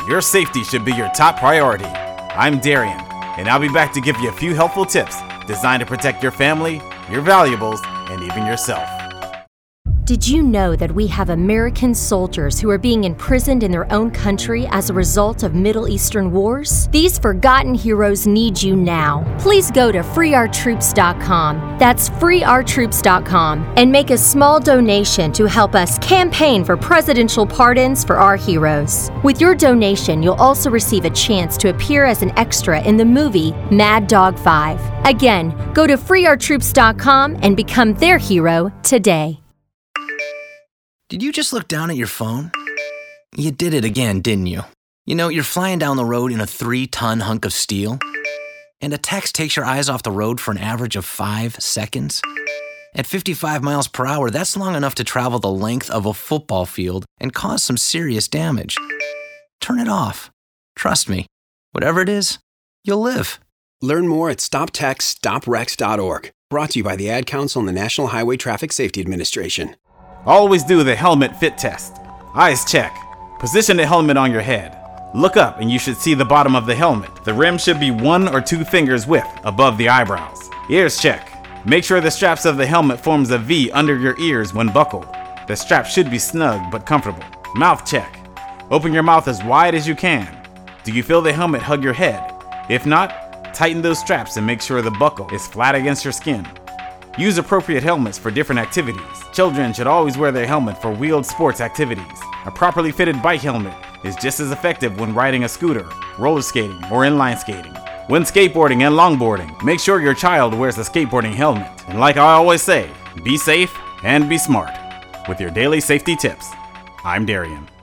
your safety should be your top priority. I'm Darian, and I'll be back to give you a few helpful tips designed to protect your family, your valuables, and even yourself. Did you know that we have American soldiers who are being imprisoned in their own country as a result of Middle Eastern wars? These forgotten heroes need you now. Please go to freeourtroops.com. That's freeourtroops.com and make a small donation to help us campaign for presidential pardons for our heroes. With your donation, you'll also receive a chance to appear as an extra in the movie Mad Dog 5. Again, go to freeourtroops.com and become their hero today. Did you just look down at your phone? You did it again, didn't you? You know, you're flying down the road in a 3-ton hunk of steel, and a text takes your eyes off the road for an average of 5 seconds. At 55 miles per hour, that's long enough to travel the length of a football field and cause some serious damage. Turn it off. Trust me, whatever it is, you'll live. Learn more at stoptextsstopwrecks.org. Brought to you by the Ad Council and the National Highway Traffic Safety Administration. Always do the helmet fit test. Eyes check. Position the helmet on your head. Look up and you should see the bottom of the helmet. The rim should be 1 or 2 fingers width above the eyebrows. Ears check. Make sure the straps of the helmet forms a V under your ears when buckled. The strap should be snug but comfortable. Mouth check. Open your mouth as wide as you can. Do you feel the helmet hug your head? If not, tighten those straps and make sure the buckle is flat against your skin. Use appropriate helmets for different activities. Children should always wear their helmet for wheeled sports activities. A properly fitted bike helmet is just as effective when riding a scooter, roller skating, or inline skating. When skateboarding and longboarding, make sure your child wears a skateboarding helmet. And like I always say, be safe and be smart. With your daily safety tips, I'm Darian.